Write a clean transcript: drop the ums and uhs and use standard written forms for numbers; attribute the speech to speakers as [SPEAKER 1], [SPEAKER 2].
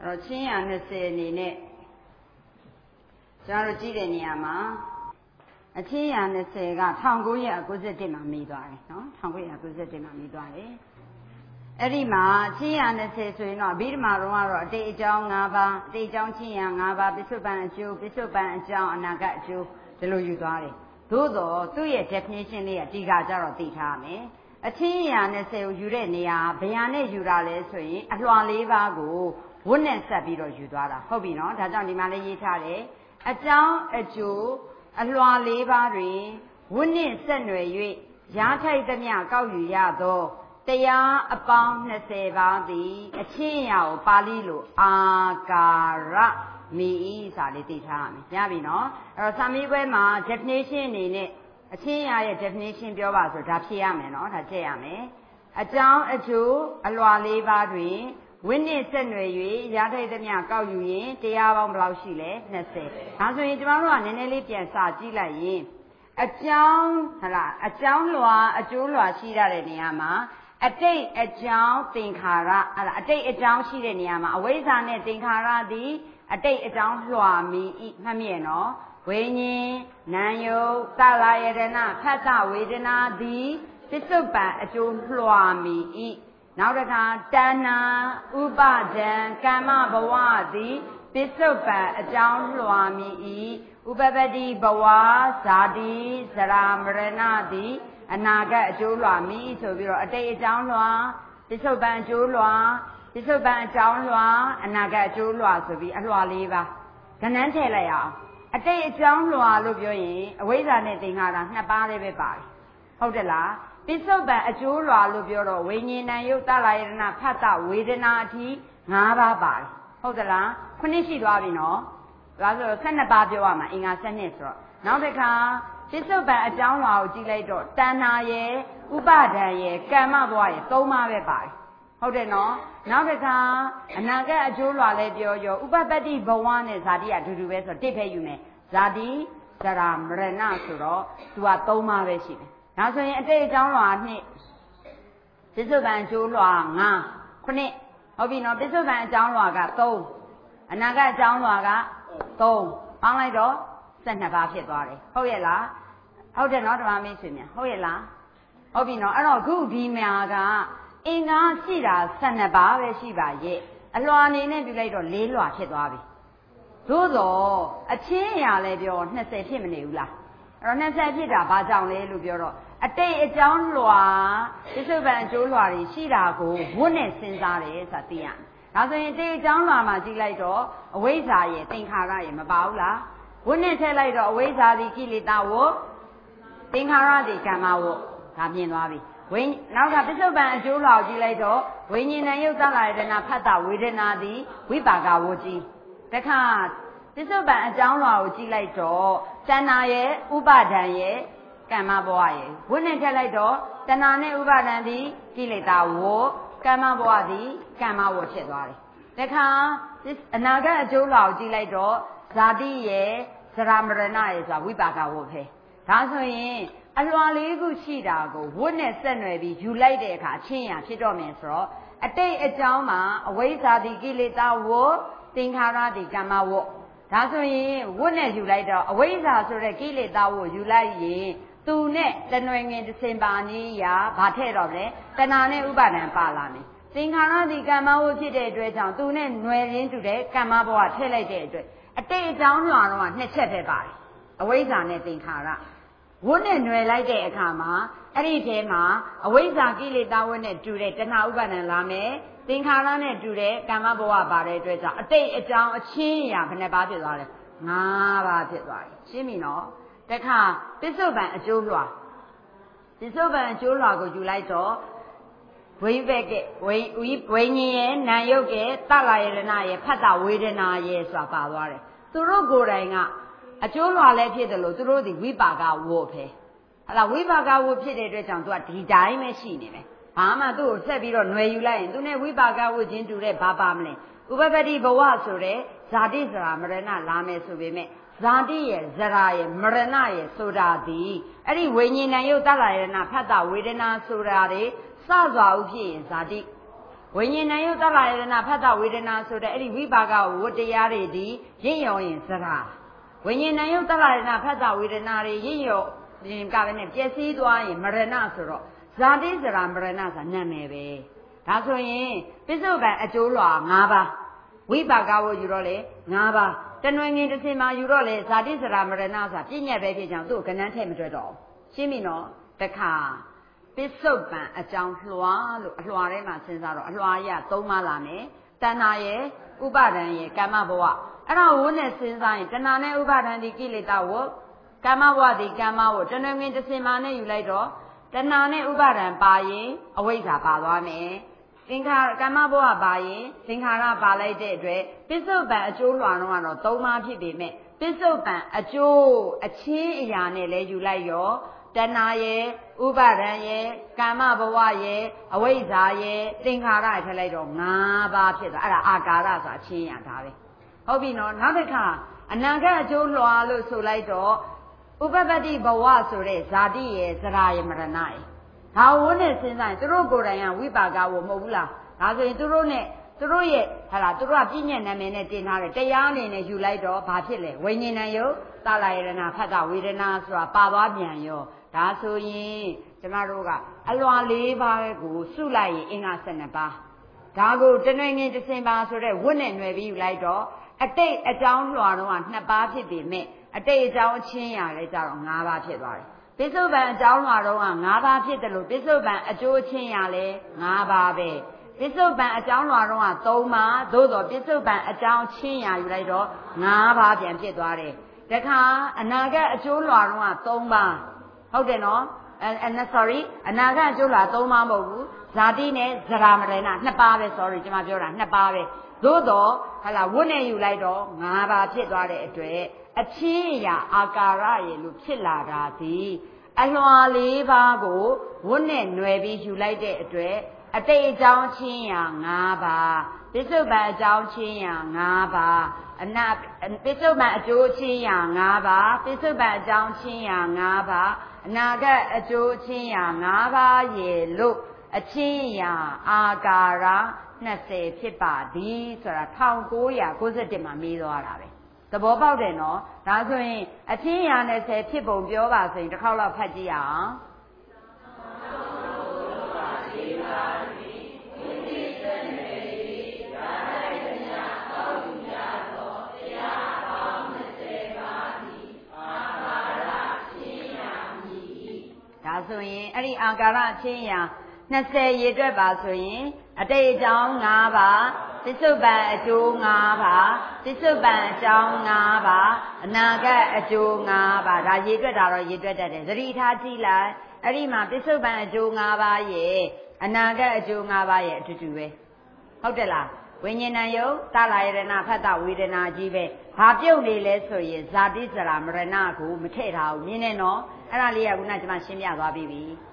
[SPEAKER 1] ချင်းရ20အနေနဲ့ကျွန်တော်တို့ကြည့်တဲ့နေရာမှာအချင်းရ20က1991မှာမိသွားတယ်နော်1991မှာမိသွားတယ်အဲ့ဒီမှာချင်းရ20ဆိုရင်တော့အဘိဓမ္မာတော်ကတော့အတိတ်အကြောင်း5ပါးအတိတ်အကြောင်းချင်းရ5ပါးပစ္စုပန်အကျိုးပစ္စုပန်အကြောင်းအနာဂတ်အကျိုးဒီလိုယူသွားတယ်သို့တော့သူ့ရဲ့ definition လေးကဒီကကြတော့သိထားမယ်အချင်းရ20ကိုယူတဲ့နေရာဘယ်ဟာနဲ့ယူတာလဲဆိုရင်အလွှာ4ပါးကိုဝတ်နဲ့ဆက်ပြီးတော့ယူသွားတာဟုတ်ပြီနော်ဒါကြောင့်ဒီမှာလေးရေးထားတယ်အကြောင်းအကျိုးအလွှာ4ပါးတွင်ဝတ်နှင့်ဆက်နွယ်၍ရားထိုက်သမျှကောက်ယူရသောတရားအပေါင်း20ပါးသည်အချင်းအရာကိုပါဠိလိုအာကာရမိစာလေးသိထားရမယ်ရပြီနော်အဲ့တော့စာမေးပွဲမှာ definition အနေနဲ့အချင်းအရာရဲ့ definition ပြောပါဆိုဒါဖြေရမယ်နော်ဒါကြည့်ရမယ်အကြောင်းအကျိုးအလွှာ4ပါးတွင်ဝိနည်းဆက်နွယ်၍ရားထိုက်သမျှကောက်ယူရင်တရားပေါင်းဘယ်လောက်ရှိလဲ20ဒါဆိုရင်ကျမတို့ကနည်းနည်းလေးပြန်စာကြည့်လိုက်ရင်အကြောင်းဟုတ်လားအကြောင်းလွှာအကျိုးလွှာရှိရတဲ့နေရာမှာအတိတ်အကြောင်းသင်္ခါရအဲ့ဒါအတိတ်အကြောင်းရှိတဲ့နေရာမှာအဝိဇ္ဇာနဲ့သင်္ခါရသည်အတိတ်အကြောင်းလွှာမိဤမှတ်မြင်နော်ဝိညာဉ်နာယုတ်သလယတနာဖတ်တဝေဒနာသည်ပစ္စုပန်အကျိုးလွှာမိဤနောက်တစ်ခါတဏ္ဏဥပါဒံကမ္မဘဝသည်ပစ္စုပန်အကြောင်းလွှာမိဤဥပပတ္တိဘဝဇာတိဇရာမရဏသည်အနာဂတ်အကျိုးလွှာမိဆိုပြီးတော့အတိတ်အကြောင်းလွှာပစ္စုပန်အကျိုးလွှာပစ္စုပန်အကြောင်းလွှာအနာဂတ်အကျိုးလွှာဆိုပြီးအလွှာ4ပါးကဏ္ဍထည့်လိုက်အောင်အတိတ်အကြောင်းလွှာလို့ပြောရင်အဝိဇ္ဇာနဲ့သင်္ခါရ2ပါးလေးပဲပါတယ်ဟုတ်တယ်လားပစ္စုပန်အကျိုးလွှာလို့ပြောတော့ဝိညာဉ်နဲ့ယုတ်တလယတနာဖတ်တဝေဒနာအထိ5ပါးပါတယ်ဟုတ်သလား9ရှိသွားပြီနော်ဒါဆို12ပါးပြောရမှာအင်္ဂါ7ဆိုတော့နောက်တစ်ခါပစ္စုပန်အကြောင်းလွှာကိုကြည့်လိုက်တော့တဏ္ဍာရဲ့ဥပါဒံရဲ့ကမ္မဘဝရဲ့3ပါးပဲပါတယ်ဟုတ်တယ်နော်နောက်တစ်ခါအနာဂတ်အကျိုးလွှာလည်းပြောရောဥပပတ္တိဘဝနဲ့ဇာတိကအတူတူပဲဆိုတော့တစ်ဖက်ယူမယ်ဇာတိဇရာမရဏဆိုတော့သူက3ပါးပဲရှိတယ်ဒါဆိုရင်အတိတ်အကြောင်းလွှာ2ပစ္စုပန်အကျိုးလွှာ9 9ဟုတ်ပြီနော်ပစ္စုပန်အကြောင်းလွှာက3အနာဂတ်အကြောင်းလွှာက3ပေါင်းလိုက်တော့12ပါးဖြစ်သွားတယ်ဟုတ်ရဲ့လားဟုတ်တယ်နော်ဓမ္မမင်းရှင်များဟုတ်ရဲ့လားဟုတ်ပြီနော်အဲ့တော့ခုဒီမှာကအင်္ဂါရှိတာ12ပါးပဲရှိပါရဲ့အလွှာအနေနဲ့ပြုလိုက်တော့4လွှာဖြစ်သွားပြီသို့တော့အချင်းအရာလည်းပြော20ဖြစ်မနေဘူးလားအဲ့တော့20ဖြစ်တာဘာကြောင့်လဲလို့ပြောတော့အတိတ်အကြောင်းလွှာပစ္စုပန်အကျိုးလွှာတွေရှိတာကိုဝတ်နဲ့စဉ်းစားတယ်ဆိုတာသိရမယ်ဒါဆိုရင်အတိတ်အကြောင်းလွှာမှာကြည့်လိုက်တော့အဝိဇ္ဇာရဲ့သင်္ခါရရဲ့မပါဘူးလားဝိနဲ့ထည့်လိုက်တော့အဝိဇ္ဇာသည်ကိလေသာဝသင်္ခါရသည်ကမ္မဝဒါမြင်သွားပြီနောက်ကပစ္စုပန်အကျိုးလွှာကိုကြည့်လိုက်တော့ဝိညာဉ်နဲ့ယုတ်သလယတနာဖတ်တာဝေဒနာသည်ဝိပါကဝကြီးတခါပစ္စုပန်အကြောင်းလွှာကိုကြည့်လိုက်တော့တဏ္ဍာရဲ့ဥပါဒံရဲ့ကမ္မဘဝရဲ့ဝိနဲ့ထည့်လိုက်တော့တဏ္ဍာနဲ့ဥပါဒံသည်ကိလေသာဝကမ္မဘဝသည်ကမ္မဝဖြစ်သွားတယ်တခါအနာဂတ်အကျိုးလွှာကိုကြည့်လိုက်တော့ဇာတိရဲ့ဇရာမရဏရဲ့ဆိုတာဝိပါကဝပဲဒါဆိုရင်အလွှာ4ခုရှိတာကိုဝတ်နဲ့ဆက်နွယ်ပြီးယူလိုက်တဲ့အခါအချင်းရာဖြစ်တော့မယ်ဆိုတော့အတိတ်အကြောင်းမှာအဝိဇ္ဇာတိကိလေသာဝသင်္ခါရတိကမ္မဝဒါဆိုရင်ဝတ်နဲ့ယူလိုက်တော့အဝိဇ္ဇာဆိုတဲ့ကိလေသာဝယူလိုက်ရင်သူနဲ့တနွယ်ငင်တစ်စင်ပါနည်းရာဘာထည့်တော့လဲတဏှာနဲ့ဥပါဒံပါလာမယ်သင်္ခါရတိကမ္မဝဖြစ်တဲ့အတွက်ကြောင့်သူနဲ့နွယ်ရင်းတူတဲ့ကမ္မဘဝထည့်လိုက်တဲ့အတွက်အတိတ်အကြောင်းလွှာတော့2ချက်ပဲပါတယ်အဝိဇ္ဇာနဲ့သင်္ခါရဝတ်နဲ့နွယ်လိုက်တဲ့အခါမှာအဲ့ဒီထဲမှာအဝိဇ္ဇာကိလေသာဝတ်နဲ့တူတဲ့တဏှာဥပါဒံလာမယ်သင်္ခါရနဲ့တူတဲ့ကမ္မဘဝပါတဲ့အတွက်ကြောင့်အတိတ်အကြောင်းအချင်းအရာဘယ်နှပါးဖြစ်သွားလဲ5ပါးဖြစ်သွားပြီရှင်းပြီနော်တခါပစ္စုပန်အကျိုးလွှာပစ္စုပန်အကျိုးလွှာကိုယူလိုက်တော့ဝိဘက်ကဝိညာဉ်ရဲ့နာယုတ်ရဲ့သလယတနာရဲ့ဖတ်တာဝေဒနာရဲ့ဆိုတာပါသွားတယ်သူတို့ကိုယ်တိုင်ကအကျိုးလွှာလည်းဖြစ်တယ်လို့သူတို့ဒီဝိပါကဝတ်ပဲဟလာဝိပါကဝတ်ဖြစ်တဲ့အတွက်ကြောင့်သူကဒီတိုင်းပဲရှိနေတယ်ဘာမှသူ့ကိုဆက်ပြီးတော့ຫນွယ်ယူလိုက်ရင်သူနဲ့ဝိပါကဝတ်ချင်းတူတဲ့ဘာပါမလဲဥပပတ္တိဘဝဆိုတဲ့ဇာတိဇရာမရဏလာမယ်ဆိုပေမဲ့ဇာတိရဲ့ဇရာရဲ့မရဏရဲ့ဆိုတာဒီအဲ့ဒီဝိညာဉ်နဲ့ယုတ်တလယနာဖတ်တာဝေဒနာဆိုတာတွေစစွာဥဖြစ်ရင်ဇာတိဝိညာဉ်ယုတ်တလာယရဏဖတ်တာဝေဒနာဆိုတဲ့အဲ့ဒီဝိပါကဝတ္တရားတွေဒီရင့်ရောရင်စရာဝိညာဉ်ယုတ်တလာယရဏဖတ်တာဝေဒနာတွေရင့်ရောဒီကပဲနဲ့ပျက်စီးသွားရင်မရဏဆိုတော့ဇာတိစရာမရဏဆိုတာနာမည်ပဲဒါဆိုရင်ပစ္စုပန်အကျိုးလွှာ၅ပါးဝိပါကဝယူတော့လေ၅ပါးတဏှွေငင်တစ်စင်မှာယူတော့လေဇာတိစရာမရဏဆိုတာပြည့်ညက်ပဲဖြစ်ကြောင်းသူ့ကိုကဏ္ဍထည့်မတွေ့တော့ရှင်းပြီနော်တခါပစ္စုပန်အကြောင်းလွှာလို့အလွှာထဲမှာစဉ်းစားတော့အလွှာရ၃ပါးလာမယ်တဏှာရဲ့ဥပါဒံရဲ့ကာမဘဝအဲ့ဒါဝုနဲ့စဉ်းစားရင်တဏှာနဲ့ဥပါဒံဒီကိလေသာဝကာမဘဝဒီကာမဝတဏှွေငင်တစ်စင်မှာနဲ့ယူလိုက်တော့တဏှာနဲ့ဥပါဒံပါရင်အဝိဇ္ဇာပါသွားမယ်သင်္ခါရကာမဘဝပါရင်သင်္ခါရပါလိုက်တဲ့အတွက်ပစ္စုပန်အကျိုးလွှာတော့၃ပါးဖြစ်ပေမဲ့ပစ္စုပန်အကျိုးအချင်းအရာနဲ့လည်းယူလိုက်ရောတဏှာရဲ့ဥပါဒံရဲ့ကာမဘဝရဲ့အဝိဇ္ဇာရဲ့သင်္ခါရထည့်လိုက်တော့၅ပါးဖြစ်သွားအဲ့ဒါအာကာရဆိုတာချင်းရတာပဲဟုတ်ပြီနော်နောက်တစ်ခါအနာဂတ်အကျိုးလွှာလို့ဆိုလိုက်တော့ဥပပတ္တိဘဝဆိုတဲ့ဇာတိရဲ့ဇရာရဲ့မရဏရဲ့ဒါဝုန်းနဲ့စဉ်းစားရင်သူတို့ကိုယ်တိုင်ကဝိပါကဝမဟုတ်ဘူးလားဒါဆိုရင်သူတို့ရဲ့ဟာလားသူတို့ကပြည့်ညက်နာမည်နဲ့တင်ထားတယ်တရားအနေနဲ့ယူလိုက်တော့ဘာဖြစ်လဲဝိညာဉ်ယုတ်သလာယရဏဖတ်တာဝေဒနာဆိုတာပါသွားပြန်ရောဒါဆိုရင်ကျမတို့ကအလွာ၄ပါးကိုစုလိုက်ရင်အင်္ဂါ12ပါးဒါကိုတဏှွေငင်တစ်စင်ပါဆိုတဲ့ဝတ်နဲ့ຫນွယ်ပြီးယူလိုက်တော့အတိတ်အကြောင်းလွှာတော့2ပါးဖြစ်ပေမဲ့အတိတ်အကြောင်းအချင်းရာလဲကြတော့5ပါးဖြစ်သွားတယ်ပစ္စုပန်အကြောင်းလွှာတော့5ပါးဖြစ်တယ်လို့ပစ္စုပန်အကျိုးချင်းရာလဲ5ပါးပဲပစ္စုပန်အကြောင်းလွှာတော့3ပါးသို့တော့ပစ္စုပန်အကြောင်းချင်းရာယူလိုက်တော့5ပါးပြန်ဖြစ်သွားတယ်တခါအနာဂတ်အကျိုးလွှာတော့3ပါးဟုတ်တယ်နော်sorry အနာဂတ်အကျိုးလွှာ3ပါးမဟုတ်ဘူးဇာတိနဲ့ဇရာမရဏ2ပါးပဲ sorry ကျွန်မပြောတာ2ပါးပဲသို့တော့ဟာလာဝတ်နဲ့ယူလိုက်တော့5ပါးဖြစ်သွားတဲ့အတွက်အချင်းအရာအာကာရရဲ့လို့ဖြစ်လာတာသည်အလွှာ၄ပါးကိုဝတ်နဲ့ຫນွယ်ပြီးယူလိုက်တဲ့အတွက်အတိတ်အကြောင်းချင်းရာ5ပါးပစ္စုပန်အကြောင်းချင်းရာ5ပါးပစ္စုပန်အကျိုးချင်းရာ5ပါးပစ္စုပန်အကြောင်းချင်းရာ5ပါးအနာဂတ်အကျိုးချင်းရာ5ပါးရဲ့လို့အချင်းရာအာကာရ20ဖြစ်ပါသည်ဆိုတာ1991မှာမေးသွားတာပဲသဘောပေါက်တယ်နော်ဒါဆိုရင်အချင်းရာ20ဖြစ်ပုံပြောပါဆိုရင်တစ်ခေါက်လောက်ဖတ်ကြည့်ရအောင်ဒါဆိုရင်အဲ့ဒီအာကာရအချင်းရာ20ရေတွက်ပါဆိုရင်အတိတ်အကြောင်း5ပါးပစ္စုပန်အကျိုး5ပါးပစ္စုပန်အကြောင်း5ပါးအနာဂတ်အကျိုး5ပါးဒါရေတွက်တာတော့ရေတွက်တတ်တယ်သတိထားကြည့်လိုက်အဲ့ဒီမှာပစ္စုပန်အကျိုး5ပါးရဲ့အနာဂတ်အကျိုး5ပါးရဲ့အတူတူပဲဟုတ်တယ်လားဝိညာဉ်ယုတ်သလာယရဏဖတ်တာဝေဒနာကြီးပဲဘာပြုတ်နေလဲဆိုရင်ဇာတိစရာမရဏကိုမထည့်ထားဘူးမြင်နေနော်အဲ့ဒါလေးကခုနကျွန်မရှင်းပြသွားပြီးပြီ